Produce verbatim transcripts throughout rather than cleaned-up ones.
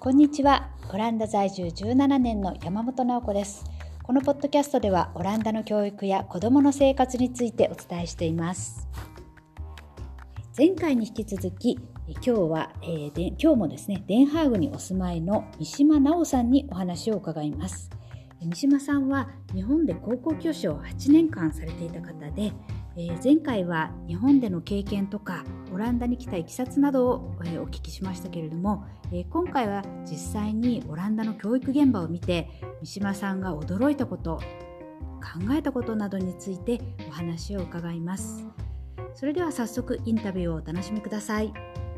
こんにちは。オランダ在住じゅうななねんの山本直子です。このポッドキャストではオランダの教育や子どもの生活についてお伝えしています。前回に引き続き、今日は、えー、で今日もですね、デンハーグにお住まいの三島直さんにお話を伺います。三島さんは日本で高校教師をはちねんかんされていた方で、えー、前回は日本での経験とかオランダに来たいきさつなどを、えー、お聞きしましたけれども、えー、今回は実際にオランダの教育現場を見て三島さんが驚いたこと、考えたことなどについてお話を伺います。それでは早速インタビューをお楽しみください。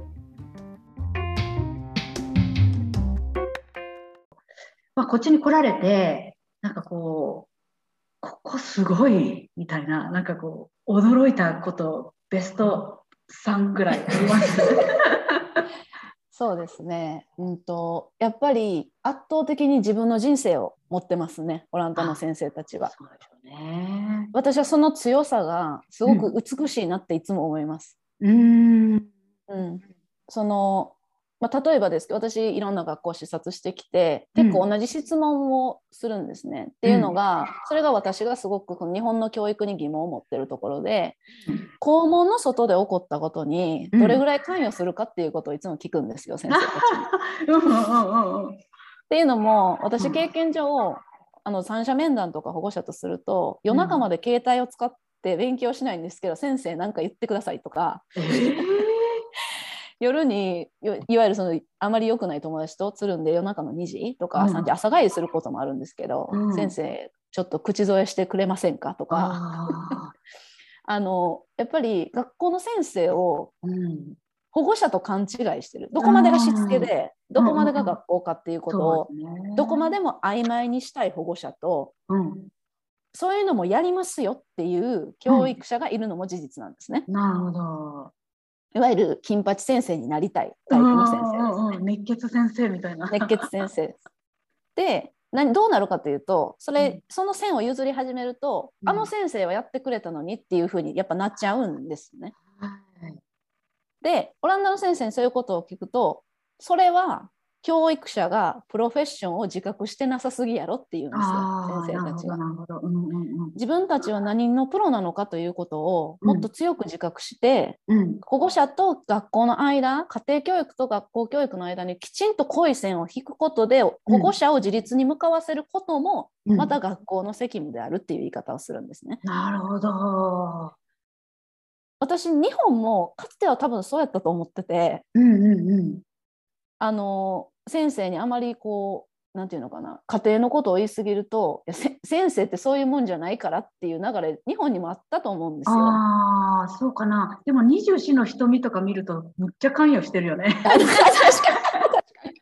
まあ、こっちに来られてなんかこうここすごいみたいな、なんかこう驚いたことベストさんぐらいありますそうですね、うんと、やっぱり圧倒的に自分の人生を持ってますね、オランダの先生たちは。 そうでしょうね。 私はその強さがすごく美しいなっていつも思います。 うん、 うん、そのまあ、例えばですけど、私いろんな学校を視察してきて結構同じ質問をするんですね、うん、っていうのが、それが私がすごく日本の教育に疑問を持ってるところで、うん、校門の外で起こったことにどれぐらい関与するかっていうことをいつも聞くんですよ、先生たちに。っていうのも私経験上、あの三者面談とか保護者とすると夜中まで携帯を使って勉強しないんですけど、うん、先生なんか言ってくださいとか、えー夜にいわゆるそのあまり良くない友達とつるんで夜中のにじとかさんじ、うん、朝帰りすることもあるんですけど、うん、先生ちょっと口添えしてくれませんかとかああのやっぱり学校の先生を保護者と勘違いしてる、どこまでがしつけでどこまでが学校かっていうことをどこまでも曖昧にしたい保護者と、うん、そういうのもやりますよっていう教育者がいるのも事実なんですね、 うん、なるほど。 いわゆる金八先生になりたいタイプの先生ですね、うんうん、 熱血先生みたいな。 熱血先生です。で、何どうなるかというと、それ、うん、その線を譲り始めると、うん、あの先生はやってくれたのにっていうふうにやっぱなっちゃうんですね。はい、で、オランダの先生にそういうことを聞くと、それは教育者がプロフェッションを自覚してなさすぎやろっていうんですよ、先生たちが。自分たちは何のプロなのかということをもっと強く自覚して、うん、保護者と学校の間、家庭教育と学校教育の間にきちんと濃い線を引くことで、保護者を自立に向かわせることも、また学校の責務であるっていう言い方をするんですね。 うん、なるほど。 私、日本もかつては多分そうやったと思ってて、 うんうんうん、 あの先生にあまりこうなんていうのかな、家庭のことを言い過ぎると、いや先生ってそういうもんじゃないからっていう流れ日本にもあったと思うんですよ。 ああ、そうかな。でもにじゅうよんの瞳とか見るとむっちゃ関与してるよね。 確かに確かに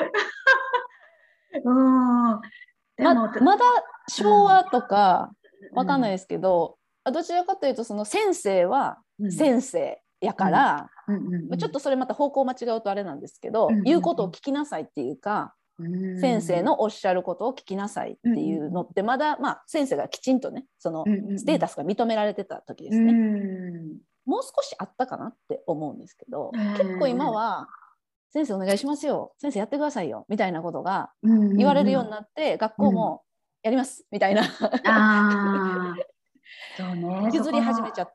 うんでもま, まだ昭和とかわかんないですけど、うん、どちらかというとその先生は先生やから、うんうんうんうん、ちょっとそれまた方向間違うとあれなんですけど、うんうんうん、言うことを聞きなさいっていうか、うん、先生のおっしゃることを聞きなさいっていうのってまだ、まあ、先生がきちんとねそのステータスが認められてた時ですね、うん、もう少しあったかなって思うんですけど、うん、結構今は先生お願いしますよ、先生やってくださいよみたいなことが言われるようになって、うんうんうん、学校もやりますみたいな、うん、 あそうね、 譲り始めちゃった。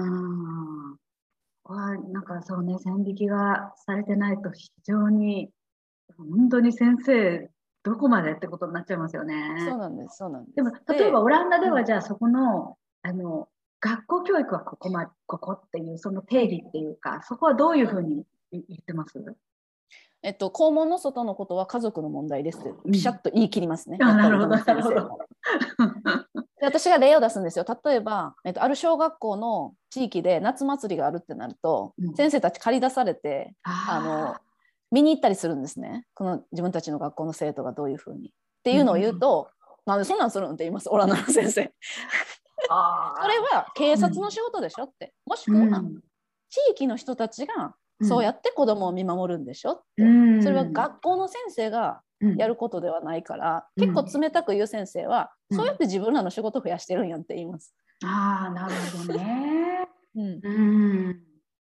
あなんかそうね、線引きがされてないと非常に本当に先生どこまでってことになっちゃいますよね。 そうなんです、そうなんです。 でも例えばオランダではじゃあそこの、うん、あの学校教育はここまここっていうその定義っていうか、そこはどういうふうに言ってます？ えっと、校門の外のことは家族の問題ですってピシャッと言い切りますね、 うん、 やっぱりどの先生も。 で私が例を出すんですよ。例えば、えっと、ある小学校の地域で夏祭りがあるってなると、うん、先生たち借り出されてあの見に行ったりするんですね、この自分たちの学校の生徒がどういうふうにっていうのを言うと、うん、なんでそんなんするんって言います、オランダの先生あそれは警察の仕事でしょって、もしくは地域の人たちがそうやって子供を見守るんでしょって、うん、それは学校の先生がやることではないから、うん、結構冷たく言う先生は、うん、そうやって自分らの仕事を増やしてるんやんって言います。 ああ、なるほどね。うん、うん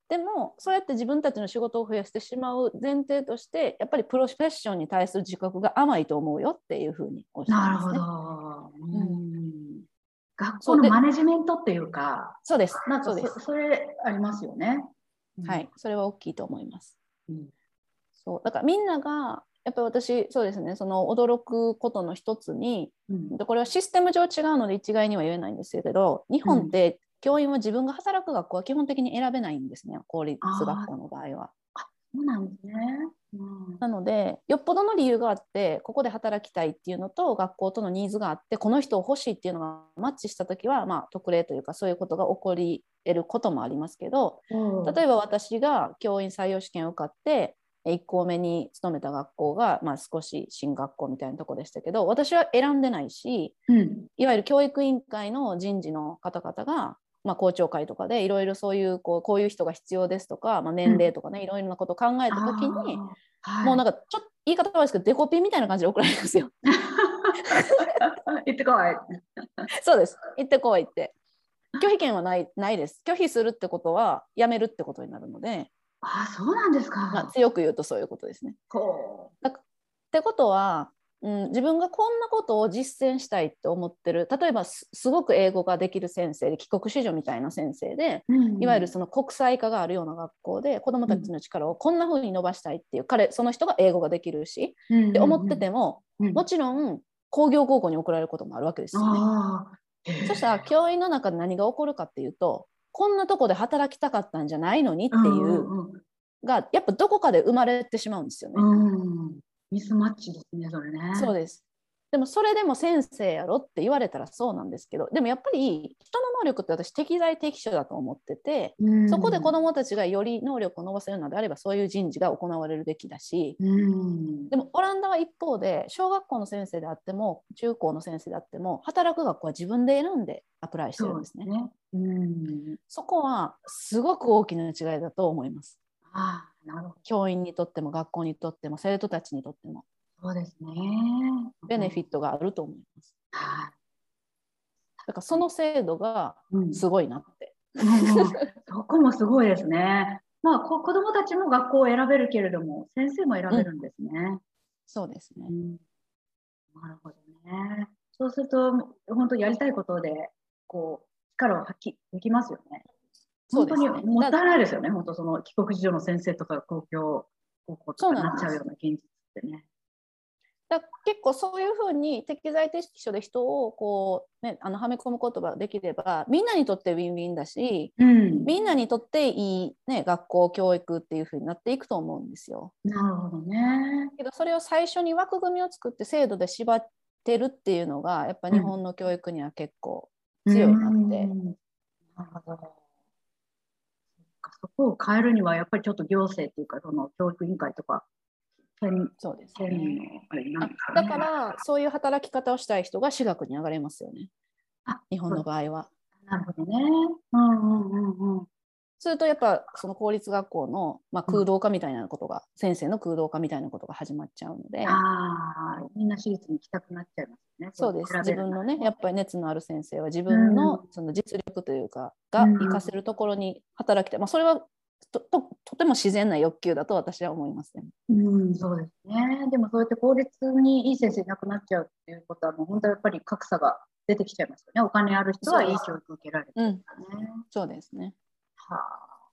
でもそうやって自分たちの仕事を増やしてしまう前提としてやっぱりプロフェッションに対する自覚が甘いと思うよっていうふうにおっしゃいなるほますね。 ど。ううん、 ん。学校そうでのマネジメントっていうか、 そうですなんかそ、 そうです、 それありますよね。うん、 はい、それは大きいと思います。 うん、 そうだからみんながやっぱり私そうですね、その驚くことの一つに、 うん、 これはシステム上違うので一概には言えないんですけど、日本って教員は自分が働く学校は基本的に選べないんですね、公立学あ校の場合は。 あ、そうなんですね。うん、 なのでよっぽどの理由があってここで働きたいっていうのと学校とのニーズがあってこの人を欲しいっていうのがマッチした時は、まあ、特例というかそういうことが起こり得ることもありますけど、 うん、 例えば私が教員採用試験を受かっていっ校目に勤めた学校が、まあ、少し進学校みたいなところでしたけど、私は選んでないし、 うん、 いわゆる教育委員会の人事の方々が、まあ、校長会とかでいろいろそういうこうこういう人が必要ですとか、まあ、年齢とかね、いろいろなことを考えた時に、 ああ、はい。 もうなんかちょっと言い方悪いですけどデコピンみたいな感じで送られるんですよ。 行ってこい。 そうです、行ってこいって。拒否権はない、ないです。拒否するってことはやめるってことになるので、 ああ、そうなんですまあ、 か。 強く言うとそういうことですね。 こだってことは、うん、自分がこんなことを実践したいって思ってる、例えば す, すごく英語ができる先生で帰国子女みたいな先生で、 う。うん、 いわゆるその国際化があるような学校で子どもうん、 たちの力をこんな風に伸ばしたいっていう彼その人が英語ができるしうん、 って思ってうん、 ても、 うん。 もちろん工業高校に送られることもあるわけですよね。 ああ、へそしたらえ。 教員の中で何が起こるかっていうと、こんなとこで働きたかったんじゃないのにうっていうん、うん、 がやっぱどこかで生まれてしまうんですよね。 うん。うん。ミスマッチですね、それね。 そうです。でもそれでも先生やろって言われたらそうなんですけど、でもやっぱり人の能力って私適材適所だと思ってて、 うそこで子ん、 どもたちがより能力を伸ばせるのであればそういう人事が行われるべきだし、 うん。 でもオランダは一方で小学校の先生であっても中高の先生であっても働く学校は自分で選んでアプライしてるんですね。 そうですね。うん。 そこはすごく大きな違いだと思います。 ああ、なるほど。 教員にとっても学校にとっても生徒たちにとってもそうですね。 ベネフィッうん、 トがあると思います。 はだからその制度がい。うん。 すごいなって。 うんうん、そこもすごいですね。まあ、こ、子供たちも学校を選べるけれども、先生も選うん、 べるんですね。 そうですね。 うん、なるほどね。そうすると、本当やりたいことで、こう、力を発揮できますよね。本当にそうですね。だもったいないですよね。本当その帰国子女の先生とか公共高校とそうかになっちゃうよなんです。 うな現実ってね。 だ結構そういうふうに適材適所で人をこう、ね、あのはめ込むことができればみんなにとってウィンウィンだし、 うん。 みんなにとっていい、ね、学校教育っていうふうになっていくと思うんですよ。 なるほどね。 けどそれを最初に枠組みを作って制度で縛ってるっていうのがやっぱ日うん。 本の教育には結構う強いなって。 ん。なるほど。そこを変えるには、やっぱりちょっと行政っていうか、その教育委員会とか、県、 そうです県のね。 あれなんあですかね。 だからそういう働き方をしたい人が私学に上がれますよね、 あ、 日本そう、 の場合は。 なるほどね。うんうんうんうん。 するとやっぱその公立学校の、まあ、 うん、 空洞化みたいなことが先生の空洞化みたいなことが始まっちゃうので、 ああ、みんな私立に行きたくなっちゃいますね。そういうのそうです、 比べる自分のねやならね。 っぱり熱のある先生は自う分ん。 のその実力というかうが活かせん。 るところに働きたい、まあ、それはとととても自然な欲求だと私は思いますね。 うん、そうですね。でもそうやって公立にいい先生いなくなっちゃうっていうことは、もう本当やっぱり格差が出てきちゃいますよね。お金ある人はいいそうです、 教育を受けられてるうん、 からね。 そうですね。 はあ。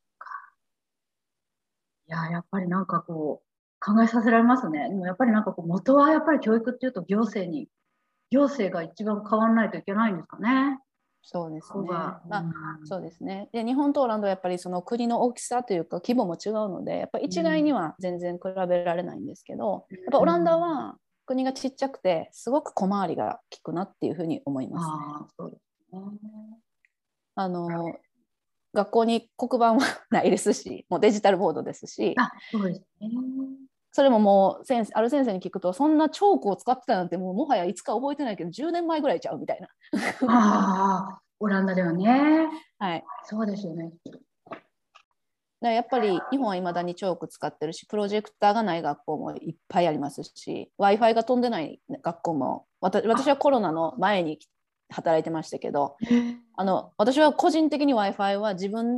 いや、やっぱりなんかこう、考えさせられますね。でもやっぱりなんかこう、元はやっぱり教育っていうと行政に、行政が一番変わらないといけないんですかね。 そうですね。 ここが。うまあ、 ん。 そうですね。で、日本とオランダはやっぱりその国の大きさというか規模も違うので、やっぱりうん。 一概には全然比べられないんですけど、やっぱオランダうん。 は国がちっちゃくて、すごく小回りが利くなっていうふうに思います。 ああ、そうですね。 あの、学校に黒板はないですし、もうデジタルボードですし、 あ、そうですね。 それももう先生ある先生に聞くと、そんなチョークを使ってたなんてもうもはやいつか覚えてないけど、じゅうねんまえぐらいちゃうみたいな。 ああ、オランダではね。 はい。 そうですよね。 だやっぱり日本はいまだにチョーク使ってるし、プロジェクターがない学校もいっぱいありますし、Wi-Fi が飛んでない学校も、私はコロナの前に働いてましたけど、あの私は個人的に Wi-Fi は自分で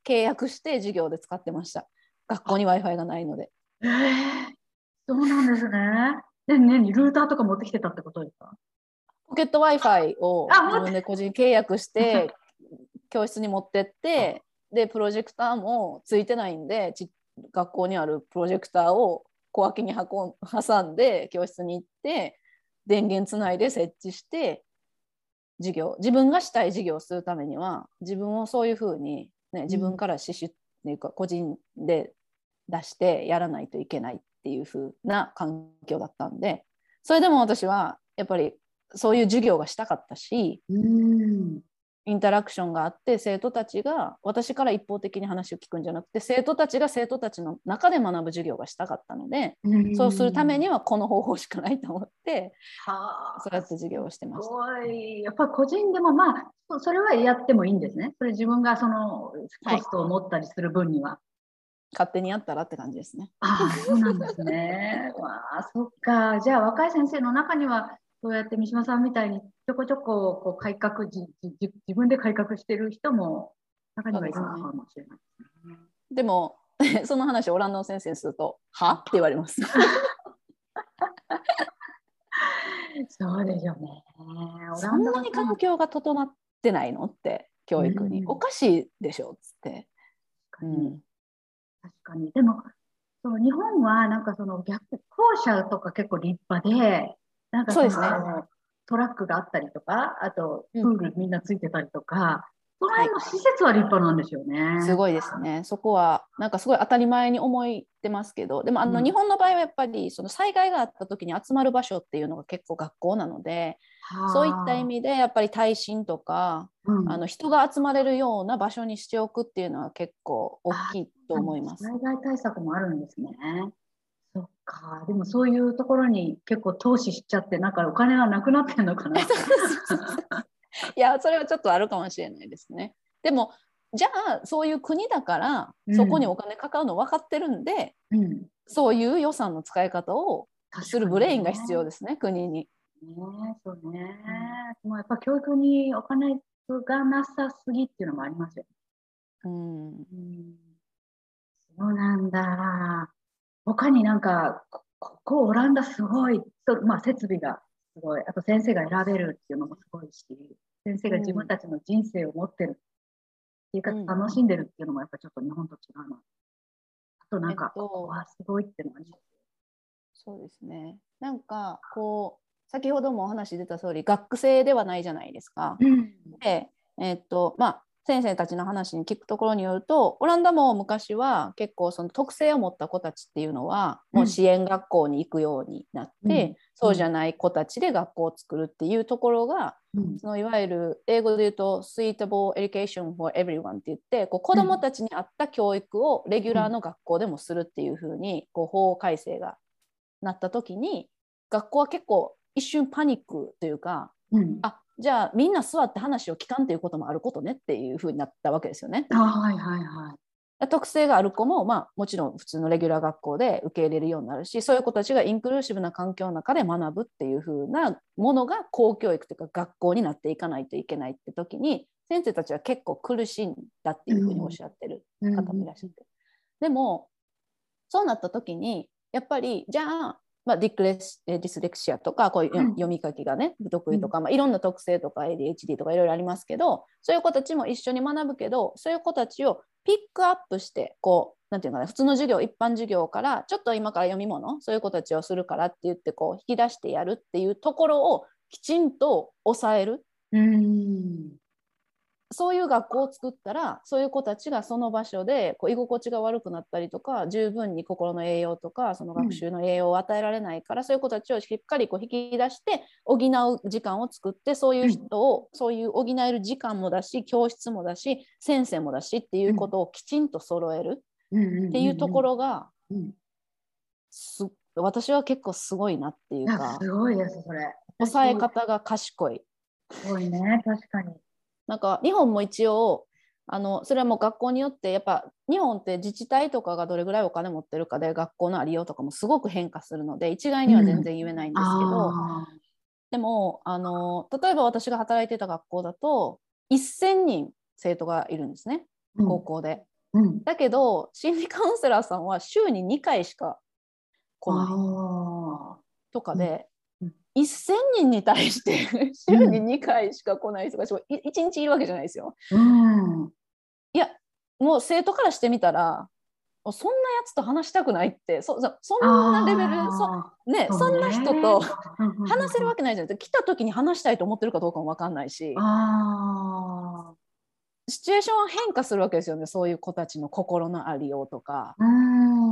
契約して授業で使ってました。学校に Wi-Fi がないので。 えー、そうなんですね。で、ね、ルーターとか持ってきてたってことですか？ ポケット Wi-Fi をあ、 自持って、 分で個人契約して教室に持ってって、でプロジェクターもついてないんで、ち学校にあるプロジェクターを小脇に運ん挟んで教室に行って電源つないで設置して授業、自分がしたい授業をするためには自分をそういうふうに、ね、自分から刺繍っていうか個人で出してやらないといけないっていう風な環境だったんで、それでも私はやっぱりそういう授業がしたかったし、 うん、 インタラクションがあって生徒たちが私から一方的に話を聞くんじゃなくて、生徒たちが生徒たちの中で学ぶ授業がしたかったので、 うん、 そうするためにはこの方法しかないと思って、 はあ、 そうやって授業をしてました。 すごい。やっぱり個人でもまあ、そそれはやってもいいんですね。それ自分がそのコストを持ったりする分には。 勝手にやったらって感じですね。 ああ、そうなんですね。わあ、そっか。じゃあ、若い先生の中には、そうやって三島さんみたいにちょこちょここう改革じ、じ、自分で改革してる人も中にはいるのかもしれないですね。 でもその話をオランダの先生にすると「は？」って言われます。 そうでしょうね。オラそんンダはなに環境が整ってないのって教育に、 うん、 おかしいでしょっつって、 確かに。 うん、 確かに。でも、そう、日本はなんかその逆、校舎とか結構立派で、なんかそそうですね、 のトラックがあったりとか、あとうん、 プールみんなついてたりとか、そのはい、 辺の施設は立派なんですよね。 すごいですね。そこはなんかすごい当たり前に思ってますけど、でもあうん。 の日本の場合はやっぱりその災害があった時に集まる場所っていうのが結構学校なので、そういった意はあ。 味でやっぱり耐震とかうん。 あの人が集まれるような場所にしておくっていうのは結構大あ、 きいと思います。 災害対策もあるんですね。そっか。でもそういうところに結構投資しちゃって、なんかお金がなくなってんのかな。 いや、それはちょっとあるかもしれないですね。でも、じゃあ、そういう国だから、 うん。 そこにお金かかるの分かってるんで、 うん。 そういう予算の使い方をするブ確かにね。 レインが必要ですね、国に。 ねえ、そうね。 うん。 もうやっぱ教育にお金がなさすぎっていうのもありますよ。 うん、 うん、そうなんだ。他になんか、こここオランダすごい、そまあ、設備がすごい、あと先生が選べるっていうのもすごいし、先生が自分うん、 たちの人生を持ってるっていうかうん。 楽しんでるっていうのもやっぱちょっと日本と違うな。あとなえっんか、ここと、 はすごいっていうのがあります。 そうですね。なんか、こう、先ほどもお話出た通り、学生ではないじゃないですか。 うん。 で、えっと、まあ、先生たちの話に聞くところによると、オランダも昔は結構その特性を持った子たちっていうのはうん。 もう支援学校に行くようになっうん。 て、 うん。 そうじゃない子たちで学校を作るっていうところが、 うん。 そのいわゆる英語で言うと Suitable Education for Everyone って言って、こう子どもうん。 たちに合った教育をレギュうん。 ラーの学校でもするっていうふうにこう法改正がなった時に、学校は結構一瞬パニックというか、 うん。 あ、じゃあみんな座って話を聞かんっていうこともあることねっていうふうになったわけですよね。 あ、はいはいはい。 特性がある子も、まあ、もちろん普通のレギュラー学校で受け入れるようになるし、そういう子たちがインクルーシブな環境の中で学ぶっていう風なものが公教育というか学校になっていかないといけないって時に、先生たちは結構苦しいんだっていう風におっうん。 しゃってるうん。 方もいらっしゃって。でもそうなった時にやっぱりじゃあ、まあ、ディクレスディスレクシアとかこういううん。 読み書きがね不得うん。 意とか、まあ、いろんな特性とか エーディーエイチディー とかいろいろありますけど、そういう子たちも一緒に学ぶけど、そういう子たちをピックアップしてこうなんていうかな、普通の授業一般授業からちょっと今から読み物そういう子たちをするからって言ってこう引き出してやるっていうところをきちんと抑える、 うん。 そういう学校を作ったら、そういう子たちがその場所でこう居心地が悪くなったりとか、十分に心の栄養とかそのうん。 学習の栄養を与えられないから、そういう子たちをしっかりこう引き出して補う時間を作って、そういううん。 人をそういう補える時間もだし、教室もだし、先生もだしっていうこうん。 とをきちんと揃えるうん。 っていうとうん。 ころがうん。 す私は結構すごいなっていいや、 うか、 すごいです、それ。私、 抑え方が賢い。 すごいね、確かに。 なんか日本も一応あのそれはもう学校によってやっぱ日本って自治体とかがどれぐらいお金持ってるかで学校のありようとかもすごく変化するので一概には全うん。 然言えないんですけど、 ああ。 でもあの例えば私が働いてた学校だとせんにん生徒がいるんですね、 うん。 高校で。 うん、 だけど心理カウンセラーさんは週ににかいしか来ないあとかー、うんで、 うん、 せんにんに対して週ににかいしか来ない人がいちにちいるわけじゃないですよ。 うん、 いや、もう生徒からしてみたら、そんなやつと話したくないって、そ、そそんなレベル、そ、 ああ、 ね、そそうんな人とね。うんうんうんうん、 話せるわけないじゃないですか。来た時に話したいと思ってるかどうかも分かんないし、 あシチュエーションは変化するわけですよね。そういう子たちの心のありようとか、 あ、うん、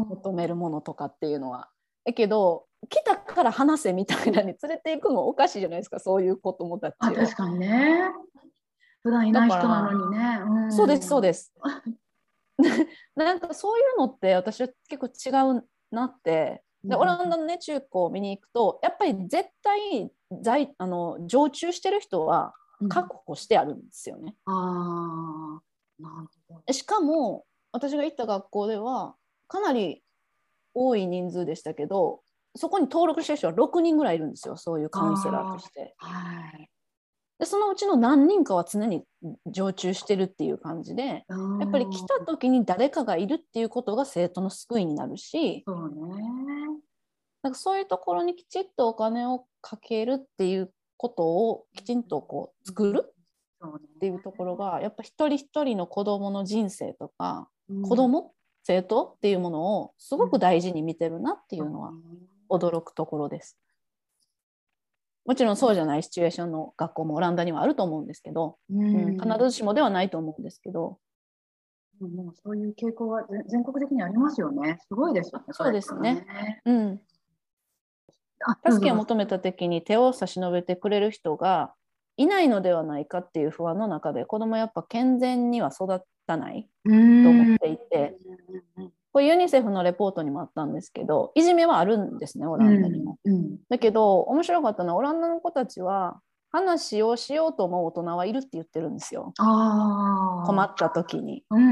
求めるものとかっていうのは。だけど、来たから話せみたいなに連れていくのおかしいじゃないですか、そういう子供たあ、 ちを。 確かにね。普段いだない人なのから、 にね。 そうです、そううん。 です。なんかそういうのって私は結構違うなって。でオうんランダの、ね、中高を見に行くとやっぱり絶対在あの常駐してる人はうん。 確保してあるんですよね。 ああ、なるほど。 しかも私が行った学校ではかなり多い人数でしたけど、そこに登録してる人はろくにんぐらいいるんですよ、そういうカウンセラーとあして。 あ、はい。 でそのうちの何人かは常に常駐してるっていう感じで、 うやっぱり来たん、 時に誰かがいるっていうことが生徒の救いになるし、 そうね。 なんかそういうところにきちっとお金をかけるっていうことをきちんとこう作るそうっていうところがやっぱ一人一人の子どもの人生とかね。うん。 子ども生徒っていうものをすうん、 ごく大事に見てるなっていそううのはね。 驚くところです。もちろんそうじゃないシチュエーションの学校もオランダにはあると思うんですけど、 ううん、必ん。 ずしもではないと思うんですけど、 もうそういう傾向は全全国的にありますよね。すごいですよね、そそうれ。 ですね、 ね。 うん、 あ、どうぞどうぞ。 助けを求めた時に手を差し伸べてくれる人がいないのではないかっていう不安の中で子どもやっぱ健全には育たないうーん。 と思っていて、これユニセフのレポートにもあったんですけど、いじめはあるんですね、オうランダにん。 も。 うん。 だけど面白かったのはオランダの子たちは話をしようと思う大人はいるって言ってるんですよ、困ああ、 った時に。 うん。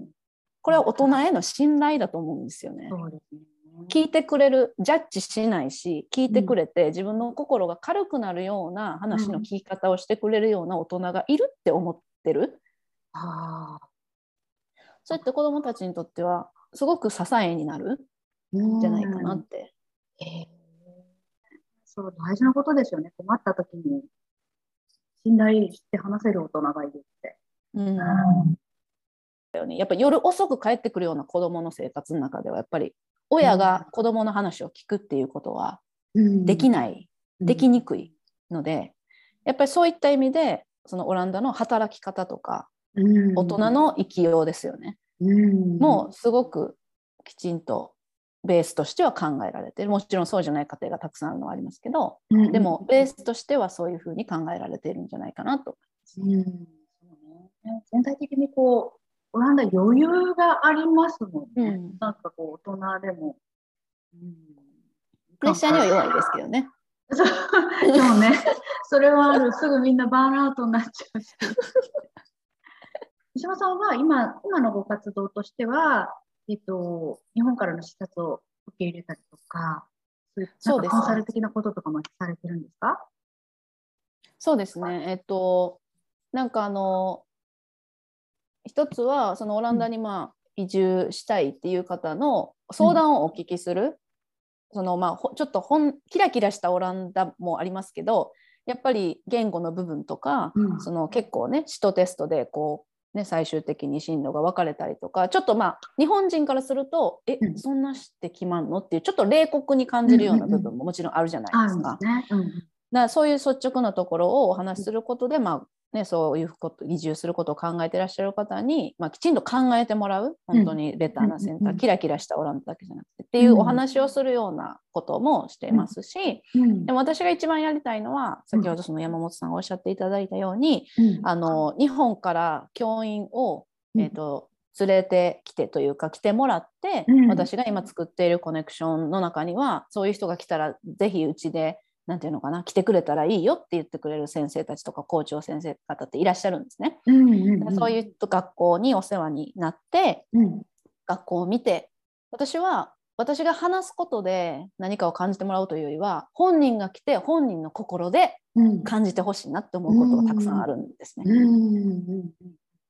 これは大人への信頼だと思うんですよね。 そうですね。 聞いてくれる、ジャッジしないし、聞いうん。 てくれて自分の心が軽くなるような話の聞うん。 き方をしてくれるような大人がいるって思ってる。 ああ、 そうやって子どもたちにとってはすごく支えになるんうじゃないかなん。 って。 えー、そう、大事なことですよね。困った時に信頼して話せる大人がいるって。 うん、やっぱり夜遅く帰ってくるような子どもの生活の中ではやっぱり親うん。 が子どもの話を聞くっていうことはうん。 できない、でうん。 きにくいので、やっぱりそういった意味でそのオランダの働き方とかう大ん。 人の生きようですよね、 うん。 もうすごくきちんとベースとしては考えられている。もちろんそうじゃない家庭がたくさんあるのはありますけど、 うん。 でもベースとしてはそういうふうに考えられているんじゃないかなと。 うん。そうね。全体的にこう、オランダ余裕がありますもんね。 うん、 なんかこう、大人でも。うん。 プレッシャーには弱い考ですけどね。 そう、そうね。それはある。すぐみんなバーンアウトになっちゃうし。三島さんは今、今のご活動としては、えっと、日本からの視察を受け入れたりとか、そういうなんそうかコンサルですね。 的なこととかもされてるんですか？ そうですね。えっと、なんかあの、一つはそのオラうん、 ンダにまあ移住したいっていう方のうん、 相談をお聞きする。そのまあちょっとほんキラキラしたオランダもありますけど、やっぱり言語の部分とか、 うん、 その結構ねシトテストでこうね最終的に進路が分かれたりとか、ちょっとまあ日本人からするとえうん、 そんなして決まんのっていうちょっと冷酷に感うん、 じるよううん、うん。 な部分ももちろんあるじゃないあですか。 るんですね。うん、 だそういう率直なところをお話うん、 しすることで、まあね、そういうこと移住することを考えていらっしゃる方に、まあ、きちんと考えてもらう、 うん、 本当にベタうん、 ーな選うん、 択、キラキラしたオランダだけじゃなくてっていうおうん、 話をするようなこともしていうん、 ますし、 うん、 でも私が一番やりたいのは先ほどその山本さんがおっしゃっていただいたように、 うん、 あの日本から教員を、 うん、 えーと連れてきてというか来てもらってうん、 私が今作っているコネクションの中にはそういう人が来たらぜひうちでなんていうのかな来てくれたらいいよって言ってくれる先生たちとか校長先生方っていらっしゃるんですね。 うん、うん、 そういう学校にお世話になってうん、 学校を見て私は私が話すことで何かを感じてもらうというよりは本人が来て本人の心でうん、 感じてほしいなって思ううことがたくさんあん、 るんですね。 うん、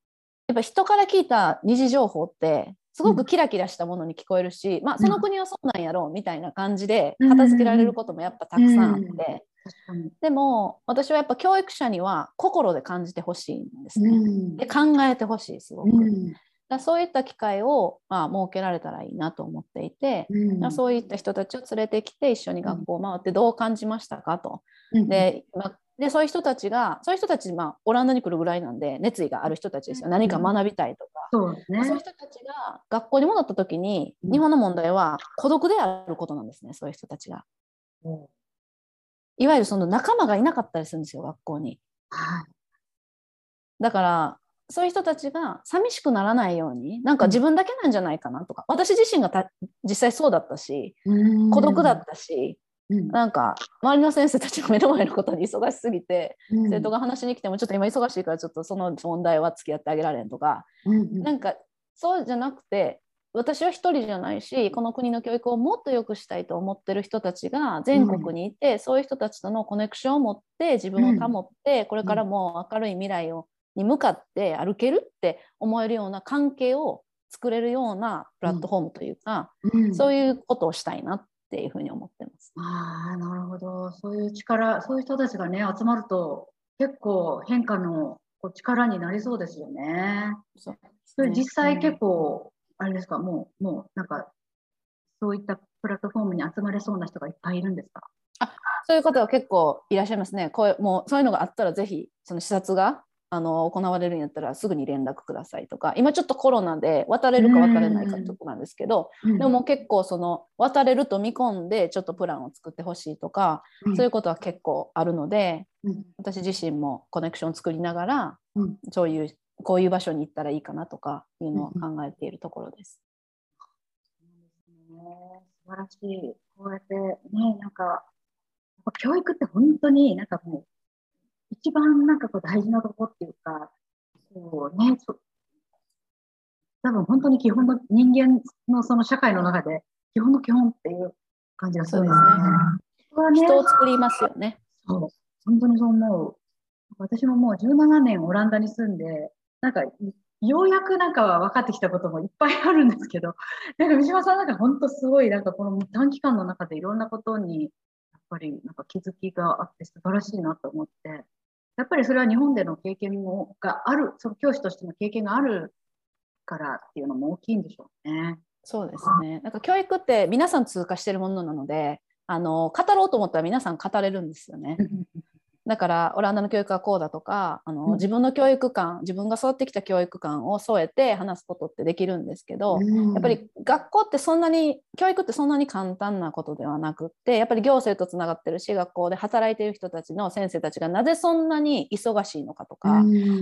やっぱ人から聞いた二次情報ってすごくキラキラしたものに聞こえるし、うん、まあ、その国はそうなんやろうみたいな感じで片付けられることもやっぱたくさんあって、うんうん、でも私はやっぱ教育者には心で感じてほしいんですね、うん、で考えてほしいすごく、うん、だそういった機会を、まあ、設けられたらいいなと思っていて、うん、そういった人たちを連れてきて一緒に学校を回ってどう感じましたかと、うん、で、まあでそういう人たちがそういう人たち、まあ、オランダに来るぐらいなんで熱意がある人たちですよ、何か学びたいとか、 そうですね、 そういう人たちが学校に戻った時に、うん、日本の問題は孤独であることなんですね、そういう人たちが、うん、いわゆるその仲間がいなかったりするんですよ学校に、はい、だからそういう人たちが寂しくならないように、なんか自分だけなんじゃないかなとか、うん、私自身がた実際そうだったし、孤独だったし、うん、なんか周りの先生たちの目の前のことに忙しすぎて、うん、生徒が話しに来てもちょっと今忙しいからちょっとその問題は付き合ってあげられんとか、うんうん、なんかそうじゃなくて、私は一人じゃないし、この国の教育をもっと良くしたいと思ってる人たちが全国にいて、うん、そういう人たちとのコネクションを持って自分を保って、うん、これからも明るい未来をに向かって歩けるって思えるような関係を作れるようなプラットフォームというか、うん、そういうことをしたいなっていうふうに思ってます。 ああ、なるほど。そういう力、そういう人たちがね、集まると結構変化のこう力になりそうですよね。そうですね。それ実際結構、うん、あれですか、もう、もうなんか、そういったプラットフォームに集まれそうな人がいっぱいいるんですか？ あ、そういう方は結構いらっしゃいますね。こういう、もうそういうのがあったらぜひその視察があの行われるんやったらすぐに連絡くださいとか、今ちょっとコロナで渡れるか渡れないかってとこなんですけど、でももう結構その渡れると見込んでちょっとプランを作ってほしいとか、うん、そういうことは結構あるので、うん、私自身もコネクションを作りながら、うん、そういうこういう場所に行ったらいいかなとかいうのを考えているところです。 うんうん、素晴らしい。こうやってね、なんか教育って本当になんかもう一番なんかこう大事なところっていうか、こうね、多分本当に基本の人間のその社会の中で基本の基本っていう感じがするんですね。 人はね、人を作りますよね。 そう、本当にそう思う。私ももうじゅうななねんオランダに住んで、なんかようやくなんかは分かってきたこともいっぱいあるんですけど、なんか三島さんなんか本当すごいなんかこの短期間の中でいろんなことにやっぱりなんか気づきがあって素晴らしいなと思って、やっぱりそれは日本での経験もがある、その教師としての経験があるからっていうのも大きいんでしょうね。 そうですね。なんか教育って皆さん通過してるものなので、あの語ろうと思ったら皆さん語れるんですよね。だからオランダの教育はこうだとか、あの自分の教育観、自分が育ってきた教育観を添えて話すことってできるんですけど、うん、やっぱり学校ってそんなに教育ってそんなに簡単なことではなくって、やっぱり行政とつながってるし、学校で働いている人たちの先生たちがなぜそんなに忙しいのかとか、うん、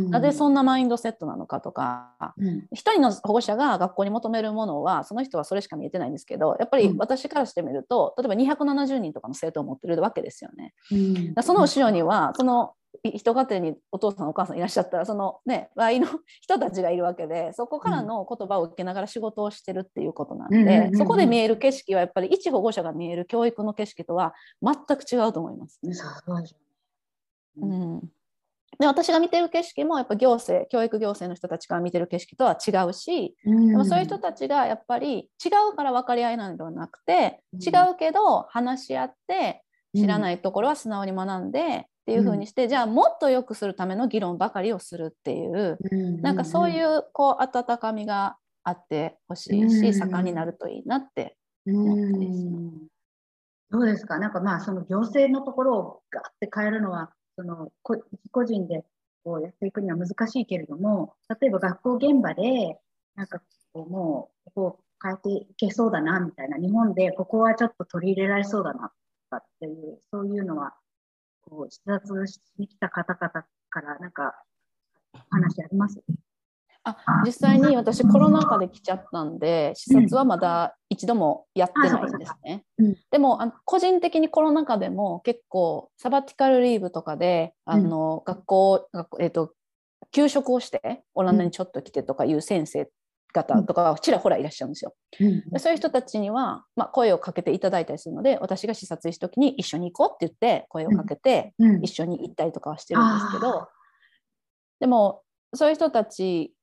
なぜそんなマインドセットなのかとか、うん、一人の保護者が学校に求めるものはその人はそれしか見えてないんですけど、やっぱり私からしてみると、例えばにひゃくななじゅうにんとかの生徒を持ってるわけですよね。うん、その後ろにはその一家庭にお父さんお母さんいらっしゃったらそのね周りの人たちがいるわけで、そこからの言葉を受けながら仕事をしてるっていうことなんで、うんうんうんうん、そこで見える景色はやっぱり一保護者が見える教育の景色とは全く違うと思います。うん、で私が見てる景色もやっぱ行政教育行政の人たちが見てる景色とは違うし、うん、でもそういう人たちがやっぱり違うから分かり合いなのではなくて、違うけど話し合って知らないところは素直に学んでっていう風にして、うん、じゃあもっと良くするための議論ばかりをするっていう、うん、なんかそういうこう温かみがあってほしいし、うん、盛んになるといいなって思ったりします。 どうですか？なんかまあその行政のところをガッて変えるのはその個人でこうやっていくには難しいけれども、例えば学校現場でなんかこうもうここを変えていけそうだなみたいな、日本でここはちょっと取り入れられそうだなとかっていうそういうのはこう視察しに来た方々からなんか話あります？ あ、実際に私コロナ禍で来ちゃったんで視察はまだ一度もやってないんですね。うん、でもあの個人的にコロナ禍でも結構サバティカルリーブとかであの、うん、学校、えーと、休職をしてオランダにちょっと来てとかいう先生方とかちらほらいらっしゃるんですよ。うん、でそういう人たちには、まあ、声をかけていただいたりするので、私が視察した時に一緒に行こうって言って声をかけて一緒に行ったりとかはしてるんですけど、でもそういう人たち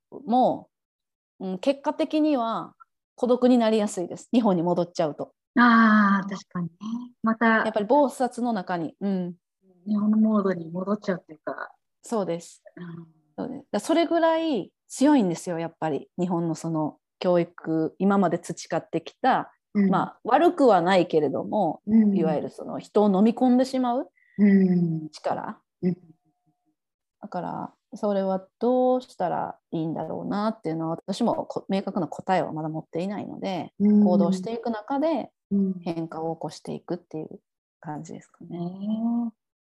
も、うん、結果的には孤独になりやすいです。日本に戻っちゃうと。 ああ、確かにね。また、 やっぱり忙殺の中に、うん、 日本のモードに戻っちゃうっていうか。 そうです。 うん、 そうです。だそれぐらい強いんですよ、やっぱり日本のその教育、今まで培ってきた、 うん、 まあ悪くはないけれども、 うん、 いわゆるその人を飲み込んでしまううん、 力。 うん、 だからそれはどうしたらいいんだろうなっていうのは、私も明確な答えはまだ持っていないので、 うん、 行動していく中でうん、 変化を起こしていくっていう感じですかね。 ね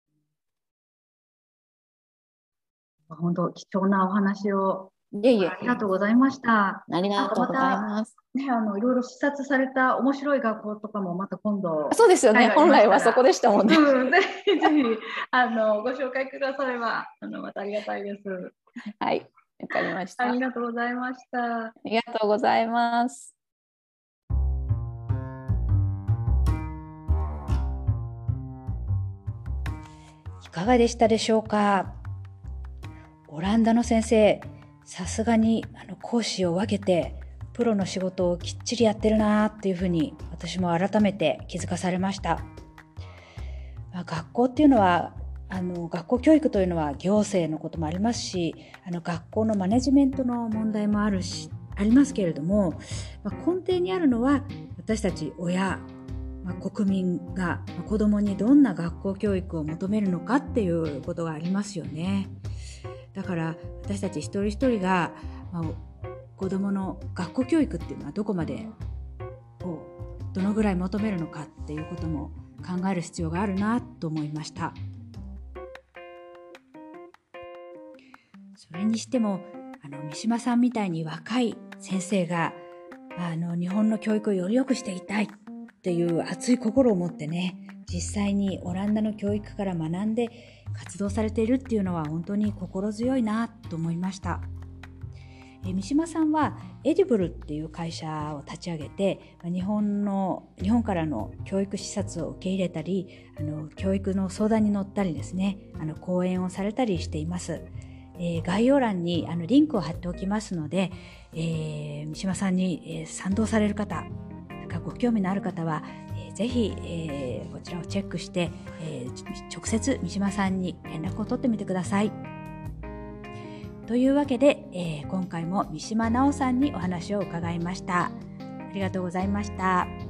え、本当貴重なお話をいえいえ、 ありがとうございました。 ありなんかがとうございまた、 ます。 ね、あのいろいろ視察された面白い学校とかもまた今度そうですよね。 機会がありま本来はそこしたら、 でしたもんね。 うん、ぜひぜひあのご紹介くださればあのまたありがたいです。 はい、わかりました。 ありがとうございました。 ありがとうございます。 いかがでしたでしょうか。オランダの先生、さすがにあの講師を分けてプロの仕事をきっちりやってるなっていうふうに私も改めて気づかされました。まあ、学校っていうのはあの学校教育というのは行政のこともありますし、あの学校のマネジメントの問題もあるしありますけれども、まあ、根底にあるのは私たち親、まあ、国民が、まあ、子どもにどんな学校教育を求めるのかっていうことがありますよね。だから私たち一人一人が、まあ、子どもの学校教育っていうのはどこまでをどのぐらい求めるのかっていうことも考える必要があるなと思いました。それにしてもあの三島さんみたいに若い先生があの日本の教育をより良くしていきたいっていう熱い心を持ってね、実際にオランダの教育から学んで活動されているっていうのは本当に心強いなと思いました。え三島さんはエディブルっていう会社を立ち上げて、日本の日本からの教育視察を受け入れたり、あの教育の相談に乗ったりですね、あの講演をされたりしています。えー、概要欄にあのリンクを貼っておきますので、えー、三島さんに、えー、賛同される方、なんかご興味のある方は、えー、ぜひ、えー、こちらをチェックして、えー、直接三島さんに連絡を取ってみてください。というわけで、えー、今回も三島奈緒さんにお話を伺いました。ありがとうございました。